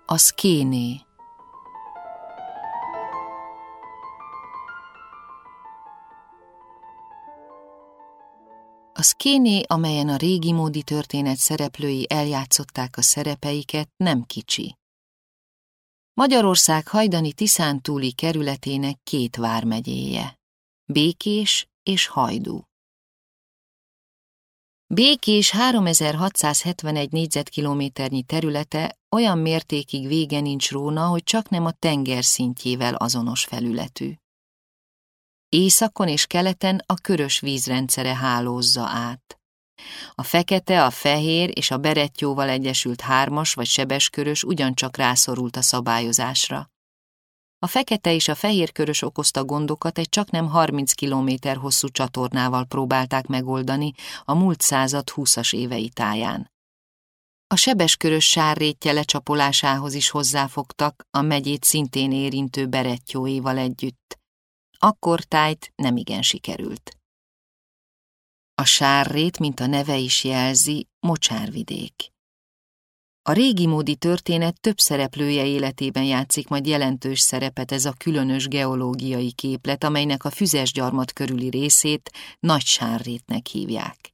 A Szkéné. A szkéné, amelyen a régi módi történet szereplői eljátszották a szerepeiket, nem kicsi. Magyarország hajdani tiszántúli kerületének 2 vármegyéje, Békés és Hajdú. Békés 3671 négyzetkilométernyi területe olyan mértékig vége nincs róna, hogy csaknem a tenger szintjével azonos felületű. Északon és keleten a Körös vízrendszere hálózza át. A fekete, a fehér és a Berettyóval egyesült 3-as vagy Sebeskörös ugyancsak rászorult a szabályozásra. A fekete és a fehér körös okozta gondokat egy csaknem 30 kilométer hosszú csatornával próbálták megoldani a múlt század 20-as évei táján. A Sebeskörös sárrétje lecsapolásához is hozzáfogtak a megyét szintén érintő Berettyóéval együtt. Akkortájt nemigen sikerült. A sárrét, mint a neve is jelzi, mocsárvidék. A régi módi történet több szereplője életében játszik majd jelentős szerepet ez a különös geológiai képlet, amelynek a Füzesgyarmat körüli részét Nagy Sárrétnek hívják.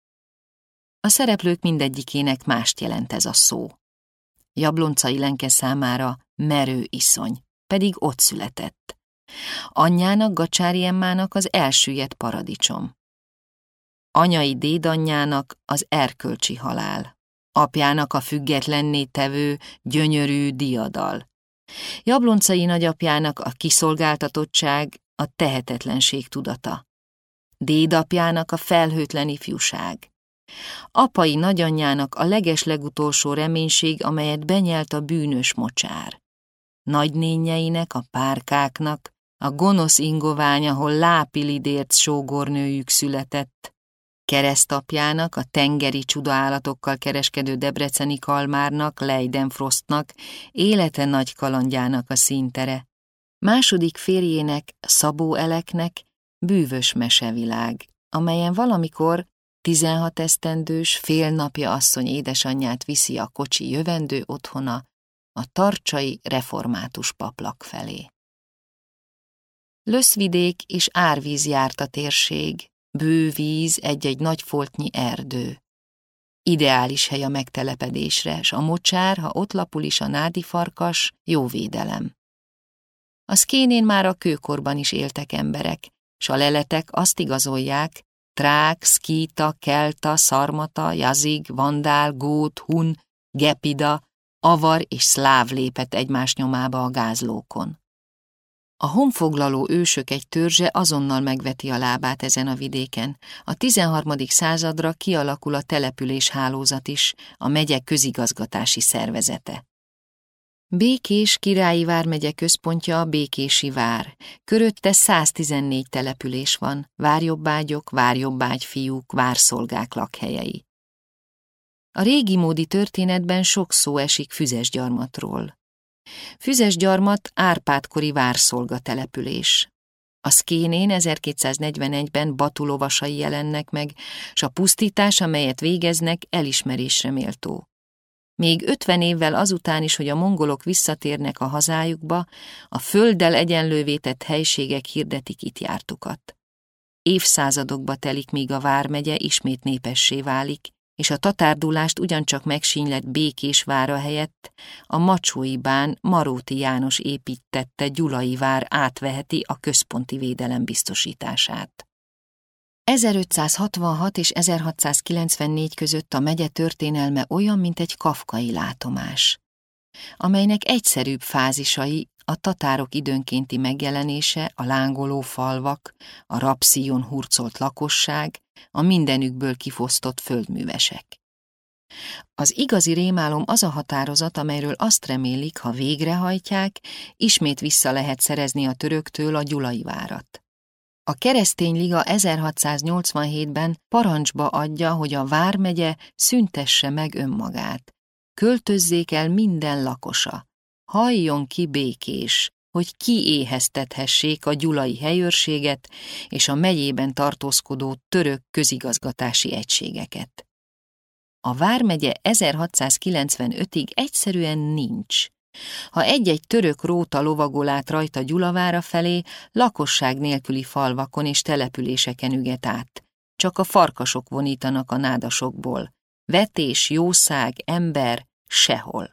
A szereplők mindegyikének mást jelent ez a szó. Jablonca Ilenke számára merő iszony, pedig ott született. Anyjának, Gacsári Emmának az elsüllyedt paradicsom. Anyai dédanyjának az erkölcsi halál. Apjának a függetlenné tevő, gyönyörű diadal. Jabloncai nagyapjának a kiszolgáltatottság, a tehetetlenség tudata. Dédapjának a felhőtlen ifjúság. Apai nagyanyjának a legeslegutolsó reménység, amelyet benyelt a bűnös mocsár. Nagynénjeinek, a párkáknak, a gonosz ingovány, ahol Lápilidérc sógornőjük született, keresztapjának, a tengeri csudaállatokkal kereskedő debreceni Kalmárnak, Leidenfrostnak, élete nagy kalandjának a színtere, második férjének, Szabó Eleknek bűvös mesevilág, amelyen valamikor 16 esztendős, félnapja asszony édesanyját viszi a kocsi jövendő otthona, a tarcsai református paplak felé. Löszvidék és árvíz járt a térség, bő víz, egy-egy nagy foltnyi erdő. Ideális hely a megtelepedésre, s a mocsár, ha ott lapul is a nádifarkas, jó védelem. A szkénén már a kőkorban is éltek emberek, s a leletek azt igazolják, trák, szkíta, kelta, szarmata, jazig, vandál, gót, hun, gepida, avar és szláv lépett egymás nyomába a gázlókon. A honfoglaló ősök egy törzse azonnal megveti a lábát ezen a vidéken. A 13. századra kialakul a település hálózat is, a megye közigazgatási szervezete. Békés Királyi vármegye központja a Békési vár. Körötte 114 település van, várjobbágyok, várjobbágyfiúk, várszolgák lakhelyei. A régi módi történetben sok szó esik Füzesgyarmatról. Füzesgyarmat Árpád-kori várszolga település. A szkénén 1241-ben Batu lovasai jelennek meg, s a pusztítás, amelyet végeznek, elismerésre méltó. Még 50 évvel azután is, hogy a mongolok visszatérnek a hazájukba, a földdel egyenlővé tett helységek hirdetik itt jártukat. Évszázadokba telik, míg a vármegye ismét népessé válik, és a tatárdulást ugyancsak megsínylett Békés vára helyett a Macsói bán Maróti János építtette Gyulai vár átveheti a központi védelem biztosítását. 1566 és 1694 között a megye történelme olyan, mint egy kafkai látomás, amelynek egyszerűbb fázisai a tatárok időnkénti megjelenése, a lángoló falvak, a rabszíjon hurcolt lakosság, a mindenükből kifosztott földművesek. Az igazi rémálom az a határozat, amelyről azt remélik, ha végrehajtják, ismét vissza lehet szerezni a töröktől a Gyulai várat. A Keresztény Liga 1687-ben parancsba adja, hogy a vármegye szüntesse meg önmagát. Költözzék el minden lakosa. Halljon ki Békés, hogy kiéheztethessék a gyulai helyőrséget és a megyében tartózkodó török közigazgatási egységeket. A vármegye 1695-ig egyszerűen nincs, Ha egy-egy török róta lovagol át rajta Gyulavára felé, lakosság nélküli falvakon és településeken üget át. Csak a farkasok vonítanak a nádasokból. Vetés, jószág, ember, sehol.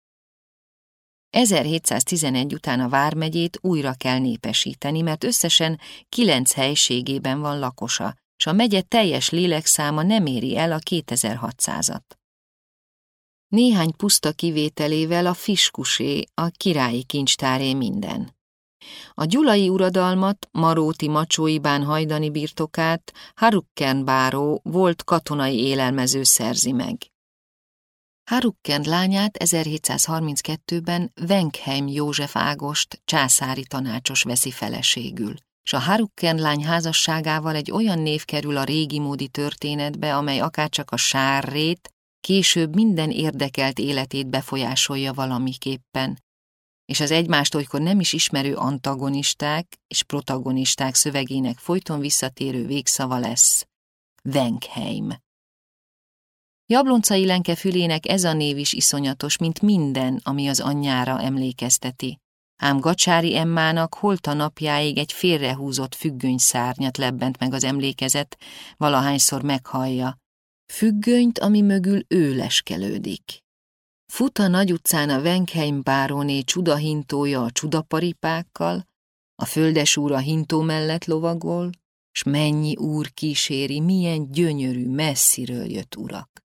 1711 után a vármegyét újra kell népesíteni, mert összesen 9 helységében van lakosa, s a megye teljes lélekszáma nem éri el a 2600-at. Néhány puszta kivételével a fiskusé, a királyi kincstáré minden. A gyulai uradalmat, Maróti Macsói-bán hajdani birtokát Harukken báró volt katonai élelmező szerzi meg. Harukken lányát 1732-ben Venkheim József Ágost császári tanácsos veszi feleségül, s a Harukken lány házasságával egy olyan név kerül a régimódi történetbe, amely akárcsak a sárrét, később minden érdekelt életét befolyásolja valamiképpen, és az egymást olykor nem is ismerő antagonisták és protagonisták szövegének folyton visszatérő végszava lesz: Venkheim. Jabloncai Lenke fülének ez a név is iszonyatos, mint minden, ami az anyjára emlékezteti. Ám Gacsári Emmának holt a napjáig egy félrehúzott függönyszárnyat lebbent meg az emlékezet, valahányszor meghallja. Függönyt, ami mögül ő leskelődik. Fut a nagy utcán a Venkheim báróné csudahintója a csudaparipákkal, a földesúr a hintó mellett lovagol, s mennyi úr kíséri, milyen gyönyörű, messziről jött urak.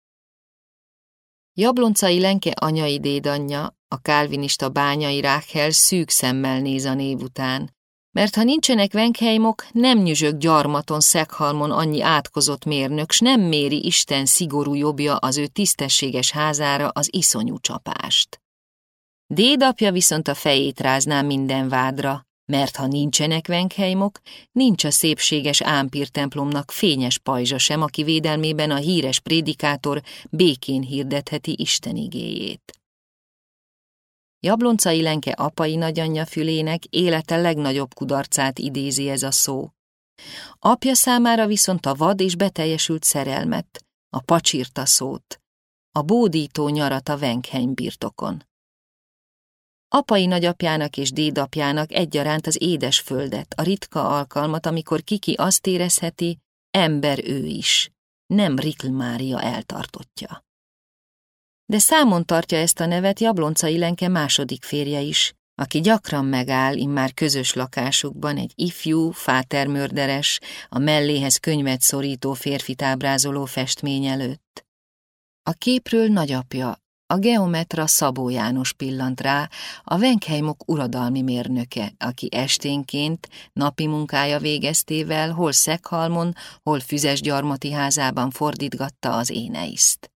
Jabloncai Lenke anyai dédanyja, a kálvinista Bányai Ráchel szűk szemmel néz a név után, mert ha nincsenek Venkheimok, nem nyüzsög gyarmaton Szeghalmon annyi átkozott mérnök, s nem méri Isten szigorú jobbja az ő tisztességes házára az iszonyú csapást. Dédapja viszont a fejét rázná minden vádra, mert ha nincsenek Venkheimok, nincs a szépséges Ámpír templomnak fényes pajzsa sem, aki védelmében a híres prédikátor békén hirdetheti Isten igéjét. Jabloncai Lenke apai nagyanyja fülének élete legnagyobb kudarcát idézi ez a szó. Apja számára viszont a vad és beteljesült szerelmet, a pacsirta szót, a bódító nyarat a Venkheim birtokon. Apai nagyapjának és dédapjának egyaránt az édes földet, a ritka alkalmat, amikor kiki azt érezheti, ember ő is, nem Rikl Mária eltartottja. De számon tartja ezt a nevet Jabloncai Lenke második férje is, aki gyakran megáll immár közös lakásukban egy ifjú, fátermörderes, a melléhez könyvet szorító férfit ábrázoló festmény előtt. A képről nagyapja, a geometra Szabó János pillant rá, a Venkheimok uradalmi mérnöke, aki esténként napi munkája végeztével hol Szeghalmon, hol Füzesgyarmati házában fordítgatta az éneiszt.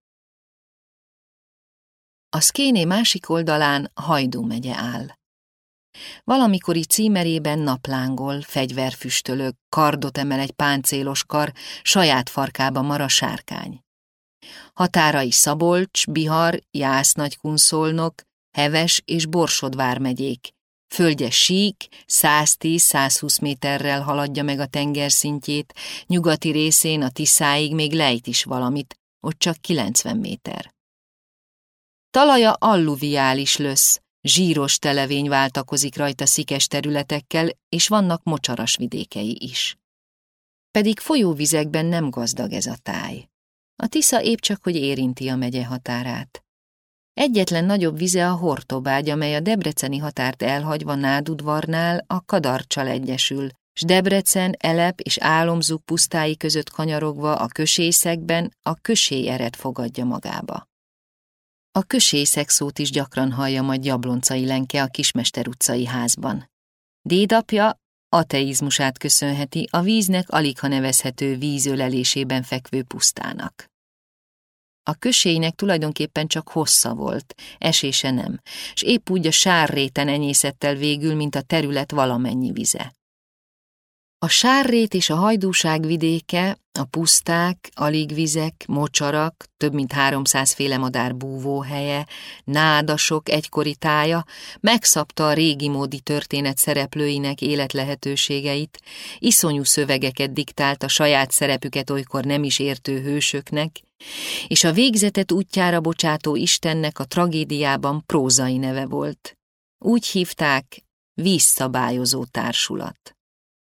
A Szkéné másik oldalán Hajdú megye áll. Valamikori címerében naplángol, fegyverfüstölök, kardot emel egy páncélos kar, saját farkába mar a sárkány. Határai Szabolcs, Bihar, Jász-Nagykunszolnok, Heves és Borsod vármegyék. Földje sík, 110-120 méterrel haladja meg a tengerszintjét, nyugati részén a Tiszáig még lejt is valamit, ott csak 90 méter. Talaja alluviális lösz, zsíros televény váltakozik rajta szikes területekkel, és vannak mocsaras vidékei is. Pedig folyóvizekben nem gazdag ez a táj. A Tisza épp csak, hogy érinti a megye határát. Egyetlen nagyobb vize a Hortobágy, amely a debreceni határt elhagyva Nádudvarnál a Kadarccal egyesül, s Debrecen, Elep és Álomzug pusztái között kanyarogva a Kösészekben a Kösélyeret fogadja magába. A Kösészek szót is gyakran hallja majd Jabloncai Lenke a Kismester utcai házban. Dédapja ateizmusát köszönheti a víznek aligha nevezhető vízölelésében fekvő pusztának. A Kösélynek tulajdonképpen csak hossza volt, esése nem, s épp úgy a sárréten enyészett el végül, mint a terület valamennyi vize. A Sárrét és a Hajdúság vidéke, a puszták, aligvizek, mocsarak, több mint 300 féle madár búvóhelye, nádasok egykori tája megszabta a régi módi történet szereplőinek életlehetőségeit, iszonyú szövegeket diktált a saját szerepüket olykor nem is értő hősöknek, és a végzetet útjára bocsátó Istennek a tragédiában prózai neve volt. Úgy hívták, vízszabályozó társulat.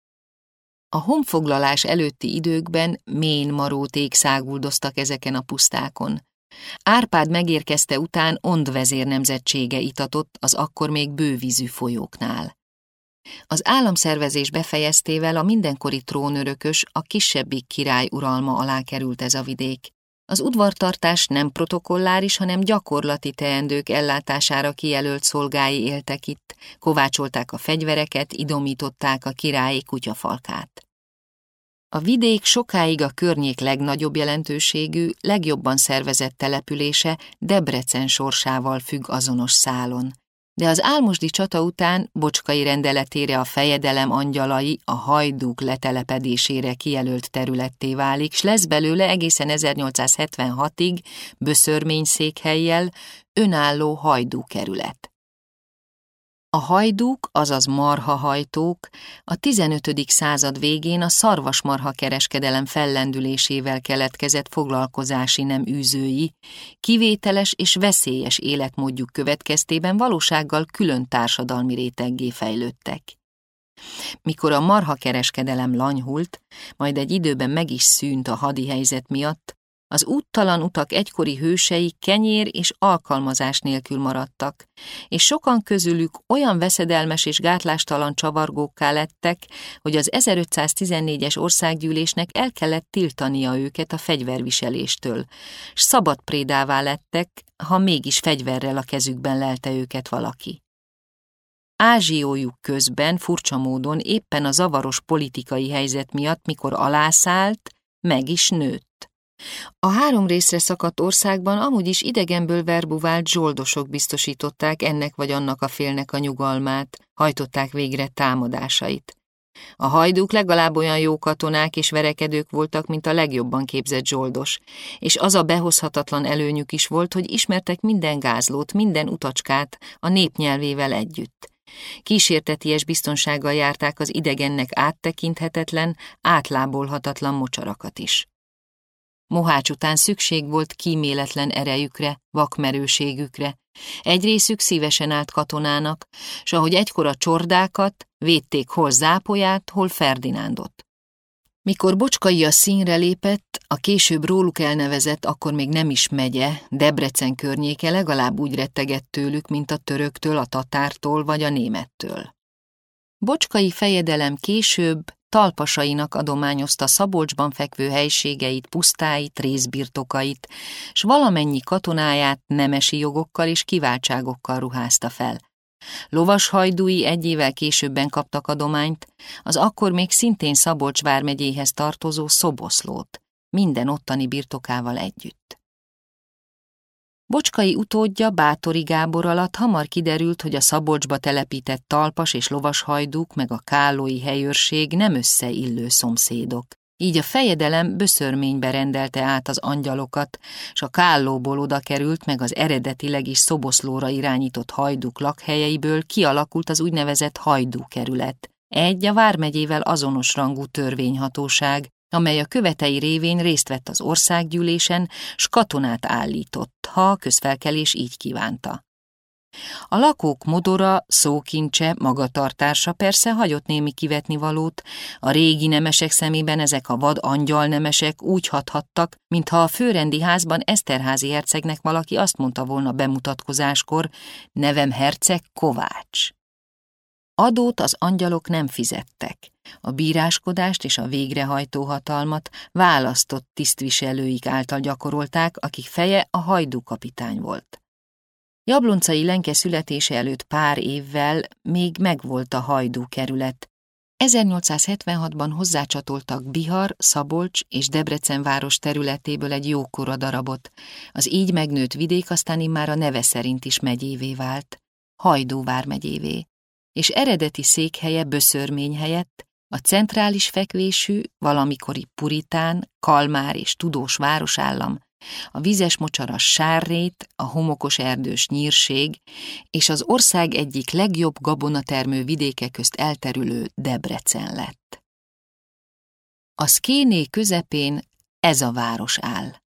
A honfoglalás előtti időkben mén maróték száguldoztak ezeken a pusztákon. Árpád megérkezte után Ond vezér nemzetsége itatott az akkor még bővízű folyóknál. Az államszervezés befejeztével a mindenkori trónörökös, a kisebbik király uralma alá került ez a vidék. Az udvartartás nem protokolláris, hanem gyakorlati teendők ellátására kijelölt szolgái éltek itt, kovácsolták a fegyvereket, idomították a királyi kutyafalkát. A vidék sokáig a környék legnagyobb jelentőségű, legjobban szervezett települése Debrecen sorsával függ azonos szálon. De az álmosdi csata után Bocskai rendeletére a fejedelem angyalai a hajdúk letelepedésére kijelölt területté válik, s lesz belőle egészen 1876-ig Böszörmény-székhellyel önálló hajdúkerület. A hajdúk, azaz marhahajtók a 15. század végén a szarvasmarha kereskedelem fellendülésével keletkezett foglalkozási nem űzői, kivételes és veszélyes életmódjuk következtében valósággal külön társadalmi réteggé fejlődtek. Mikor a marhakereskedelem lanyhult, majd egy időben meg is szűnt a hadihelyzet miatt, az úttalan utak egykori hősei kenyér és alkalmazás nélkül maradtak, és sokan közülük olyan veszedelmes és gátlástalan csavargókká lettek, hogy az 1514-es országgyűlésnek el kellett tiltania őket a fegyverviseléstől, s szabadprédává lettek, ha mégis fegyverrel a kezükben lelte őket valaki. Ázsiójuk közben furcsa módon éppen a zavaros politikai helyzet miatt, mikor alászállt, meg is nőtt. A 3 részre szakadt országban amúgy is idegenből verbuvált zsoldosok biztosították ennek vagy annak a félnek a nyugalmát, hajtották végre támadásait. A hajdúk legalább olyan jó katonák és verekedők voltak, mint a legjobban képzett zsoldos, és az a behozhatatlan előnyük is volt, hogy ismertek minden gázlót, minden utacskát a népnyelvével együtt. Kísérteties biztonsággal járták az idegennek áttekinthetetlen, átlábolhatatlan mocsarakat is. Mohács után szükség volt kíméletlen erejükre, vakmerőségükre. Egy részük szívesen állt katonának, s ahogy egykor a csordákat, védték hol Zápolyát, hol Ferdinándot. Mikor Bocskai a színre lépett, a később róluk elnevezett, akkor még nem is megye, Debrecen környéke legalább úgy rettegett tőlük, mint a töröktől, a tatártól vagy a némettől. Bocskai fejedelem később talpasainak adományozta Szabolcsban fekvő helységeit, pusztáit, részbirtokait, s valamennyi katonáját nemesi jogokkal és kiváltságokkal ruházta fel. Lovashajdúi 1 évvel későbben kaptak adományt, az akkor még szintén Szabolcs vármegyéhez tartozó Szoboszlót, minden ottani birtokával együtt. Bocskai utódja, Báthori Gábor alatt hamar kiderült, hogy a Szabolcsba telepített talpas és lovashajdúk meg a kállói helyőrség nem összeillő szomszédok. Így a fejedelem Böszörménybe rendelte át az angyalokat, s a Kállóból oda került, meg az eredetileg is Szoboszlóra irányított hajdúk lakhelyeiből kialakult az úgynevezett hajdúkerület, egy a vármegyével azonos rangú törvényhatóság, amely a követei révén részt vett az országgyűlésen, s katonát állított, ha a közfelkelés így kívánta. A lakók modora, szókincse, magatartása persze hagyott némi kivetnivalót, a régi nemesek szemében ezek a vad angyalnemesek úgy hathattak, mintha a főrendi házban Eszterházy hercegnek valaki azt mondta volna bemutatkozáskor, nevem herceg Kovács. Adót az angyalok nem fizettek, a bíráskodást és a végrehajtó hatalmat választott tisztviselőik által gyakorolták, akik feje a hajdúkapitány volt. Jabloncai Lenke születése előtt pár évvel még megvolt a hajdúkerület. 1876-ban hozzácsatoltak Bihar, Szabolcs és Debrecen város területéből egy jókora darabot. Az így megnőtt vidék aztán immár a neve szerint is megyévé vált, Hajdú vármegyévé, és eredeti székhelye Böszörmény helyett A centrális fekvésű, valamikori puritán, kalmár és tudós városállam, a vizes mocsaras sárrét, a homokos erdős nyírség és az ország egyik legjobb gabonatermő vidéke közt elterülő Debrecen lett. A Szkéné közepén ez a város áll.